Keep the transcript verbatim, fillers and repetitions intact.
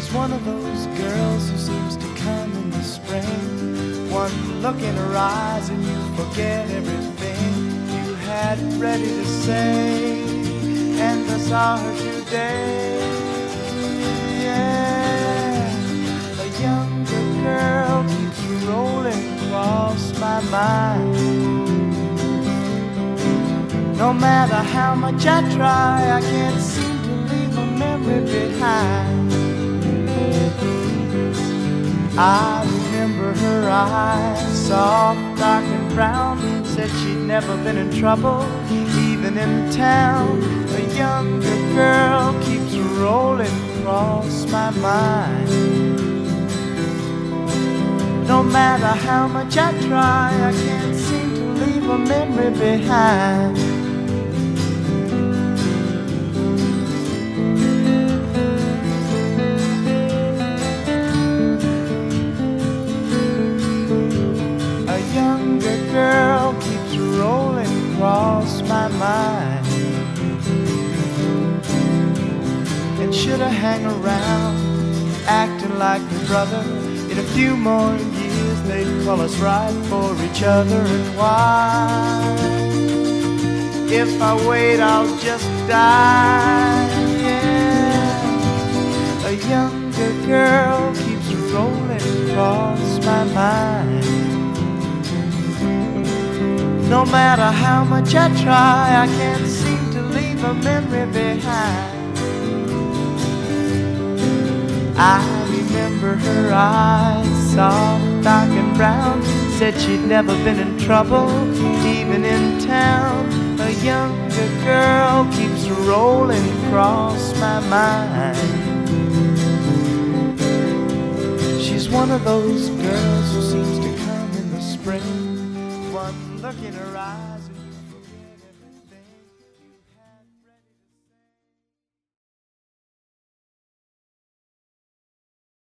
one of those girls who seems to come in the spring. One look in her eyes and you forget everything you had ready to say, and I saw her today. Yeah, a younger girl keeps rolling across my mind. No matter how much I try, I can't seem to leave a memory behind. I remember her eyes, soft, dark and brown. Said she'd never been in trouble, even in town. A younger girl keeps rolling across my mind. No matter how much I try, I can't seem to leave a memory behind. Girl keeps rolling across my mind. And should I hang around acting like a brother, in a few more years they'd call us right for each other. And why? If I wait I'll just die. Yeah, a younger girl keeps rolling across my mind. No matter how much I try, I can't seem to leave a memory behind. I remember her eyes, soft, dark and brown. Said she'd never been in trouble, even in town. A younger girl keeps rolling across my mind. She's one of those girls who seems to come in the spring. One look in her eyes.